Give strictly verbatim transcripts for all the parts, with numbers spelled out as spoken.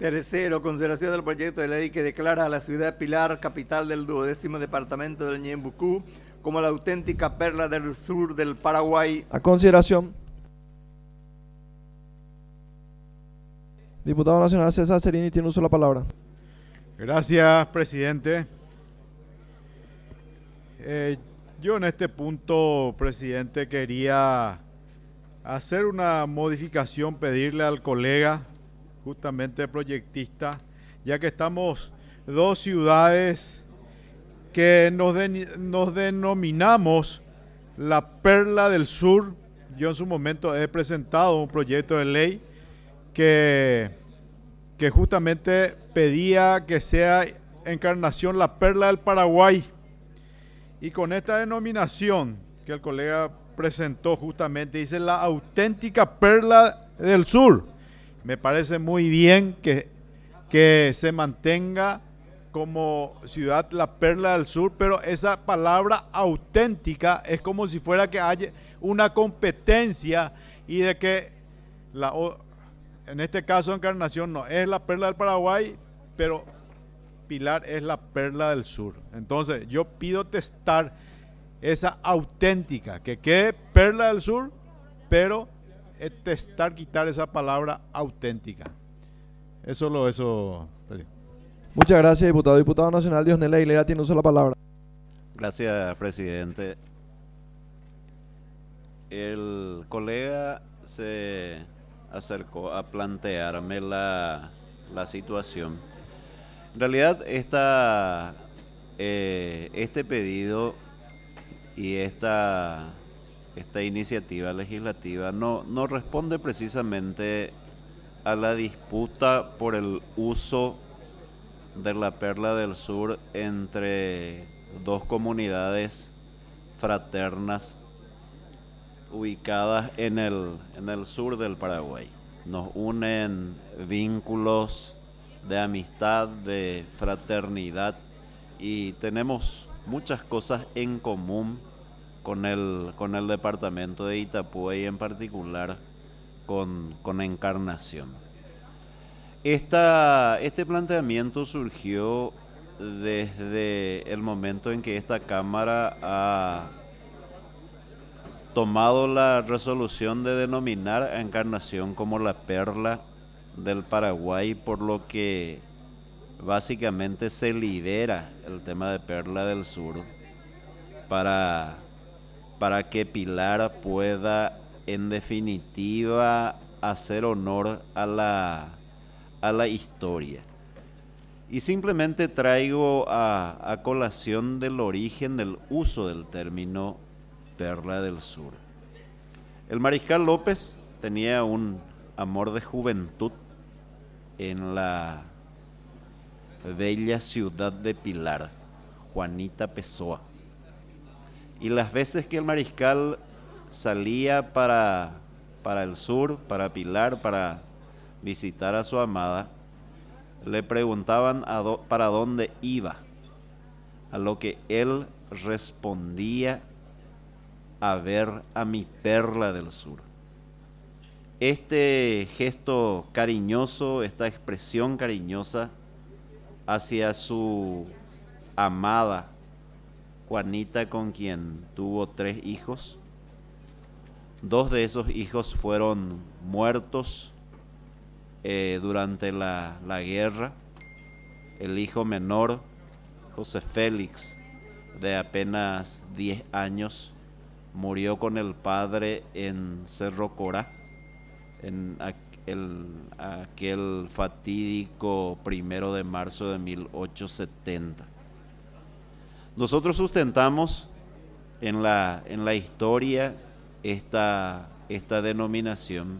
Tercero, consideración del proyecto de ley que declara a la ciudad de Pilar, capital del duodécimo departamento del Ñembucú, como la auténtica perla del sur del Paraguay. A consideración. Diputado Nacional César Cerini tiene uso de la palabra. Gracias, presidente. Eh, yo en este punto, presidente, quería hacer una modificación, pedirle al colega, justamente proyectista, ya que estamos dos ciudades que nos, de, nos denominamos la Perla del Sur. Yo en su momento he presentado un proyecto de ley que, que justamente pedía que sea Encarnación la Perla del Paraguay. Y con esta denominación que el colega presentó justamente, dice la auténtica Perla del Sur. Me parece muy bien que, que se mantenga como ciudad la Perla del Sur, pero esa palabra auténtica es como si fuera que haya una competencia y de que la, en este caso Encarnación no es la Perla del Paraguay, pero Pilar es la Perla del Sur. Entonces yo pido testar esa auténtica, que quede Perla del Sur, pero es testar quitar esa palabra auténtica. Eso lo eso. Presidente. Muchas gracias, diputado. Diputado Nacional Diosnel Aguilera tiene uso de la palabra. Gracias, presidente. El colega se acercó a plantearme la, la situación. En realidad, esta, eh, este pedido y esta, esta iniciativa legislativa no, no responde precisamente a la disputa por el uso de la Perla del Sur entre dos comunidades fraternas ubicadas en el, en el sur del Paraguay. Nos unen vínculos de amistad, de fraternidad, y tenemos muchas cosas en común con el, con el departamento de Itapúa y en particular con, con Encarnación. Esta, este planteamiento surgió desde el momento en que esta Cámara ha tomado la resolución de denominar a Encarnación como la Perla del Paraguay, por lo que básicamente se lidera el tema de Perla del Sur para, para que Pilar pueda en definitiva hacer honor a la, a la historia. Y simplemente traigo a, a colación del origen del uso del término Perla del Sur. El mariscal López tenía un amor de juventud en la bella ciudad de Pilar, Juanita Pessoa. Y las veces que el mariscal salía para, para el sur, para Pilar, para visitar a su amada, le preguntaban a do, para dónde iba, a lo que él respondía: a ver a mi Perla del Sur. Este gesto cariñoso, esta expresión cariñosa hacia su amada Juanita, con quien tuvo tres hijos. Dos de esos hijos fueron muertos eh, durante la, la guerra. El hijo menor, José Félix, de apenas diez años, murió con el padre en Cerro Corá, en aquel, aquel fatídico primero de marzo de mil ochocientos setenta. Nosotros sustentamos en la, en la historia esta, esta denominación,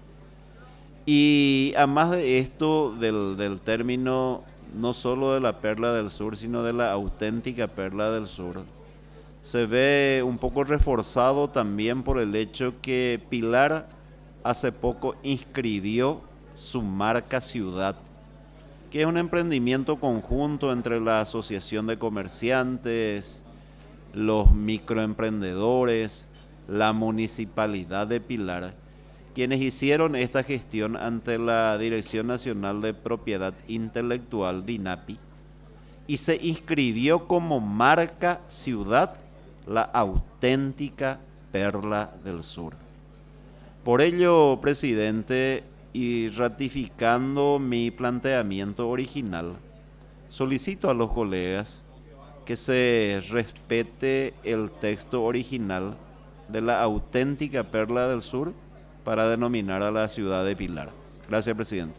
y además de esto, del, del término no solo de la Perla del Sur, sino de la auténtica Perla del Sur, se ve un poco reforzado también por el hecho que Pilar hace poco inscribió su marca ciudad, que es un emprendimiento conjunto entre la Asociación de Comerciantes, los microemprendedores, la Municipalidad de Pilar, quienes hicieron esta gestión ante la Dirección Nacional de Propiedad Intelectual, DINAPI, y se inscribió como marca ciudad la auténtica Perla del Sur. Por ello, presidente, y ratificando mi planteamiento original, solicito a los colegas que se respete el texto original de la auténtica Perla del Sur para denominar a la ciudad de Pilar. Gracias, presidente.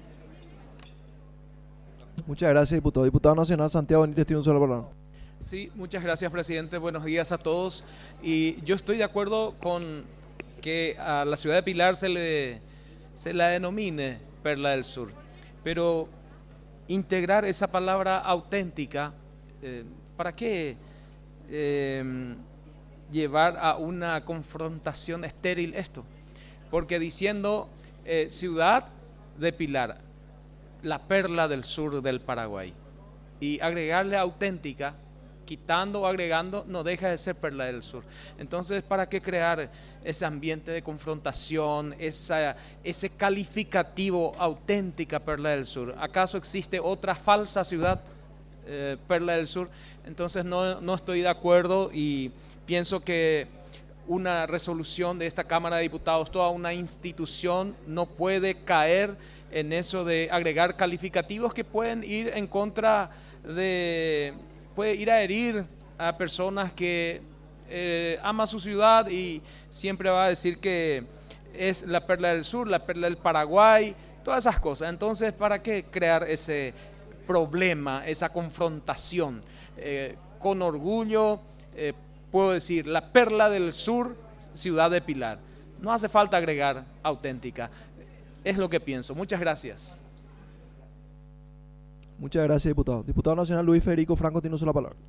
Muchas gracias, diputado. Diputado Nacional Santiago Benítez tiene un solo palabra. Sí, muchas gracias, presidente. Buenos días a todos. Y yo estoy de acuerdo con que a la ciudad de Pilar se le se la denomine Perla del Sur, pero integrar esa palabra auténtica, eh, ¿para qué eh, llevar a una confrontación estéril esto? Porque diciendo eh, ciudad de Pilar, la Perla del Sur del Paraguay, y agregarle auténtica, quitando o agregando, no deja de ser Perla del Sur. Entonces, ¿para qué crear ese ambiente de confrontación, esa, ese calificativo auténtica Perla del Sur? ¿Acaso existe otra falsa ciudad eh, Perla del Sur? Entonces no, no estoy de acuerdo y pienso que una resolución de esta Cámara de Diputados, toda una institución, no puede caer en eso de agregar calificativos que pueden ir en contra de... puede ir a herir a personas que eh, ama su ciudad y siempre va a decir que es la Perla del Sur, la Perla del Paraguay, todas esas cosas. Entonces, ¿para qué crear ese problema, esa confrontación? Eh, con orgullo eh, puedo decir la Perla del Sur, ciudad de Pilar. No hace falta agregar auténtica. Es lo que pienso. Muchas gracias. Muchas gracias, diputado. Diputado Nacional Luis Federico Franco tiene la palabra.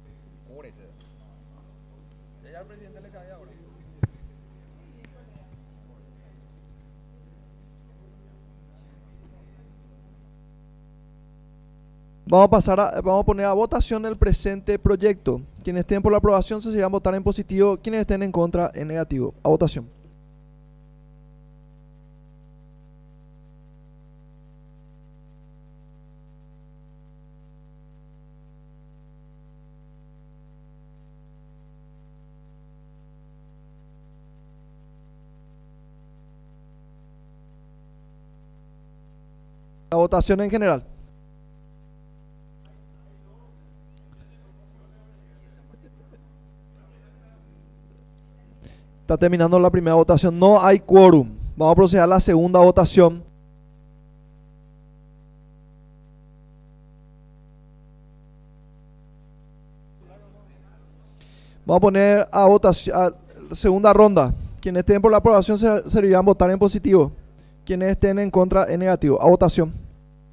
Vamos a pasar a, vamos a poner a votación el presente proyecto. Quienes estén por la aprobación se seguirán votar en positivo, quienes estén en contra en negativo. A votación. La votación en general. Está terminando la primera votación. No hay quórum. Vamos a proceder a la segunda votación. Vamos a poner a votación a segunda ronda. Quienes estén por la aprobación se servirán votar en positivo. Quienes estén en contra en negativo. A votación.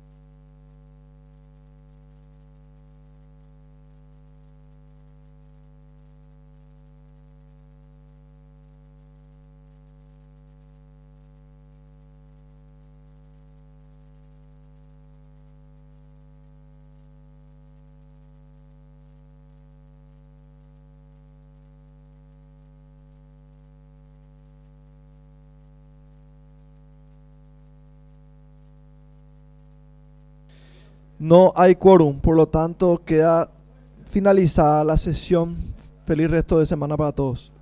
No hay quórum, por lo tanto queda finalizada la sesión. Feliz resto de semana para todos.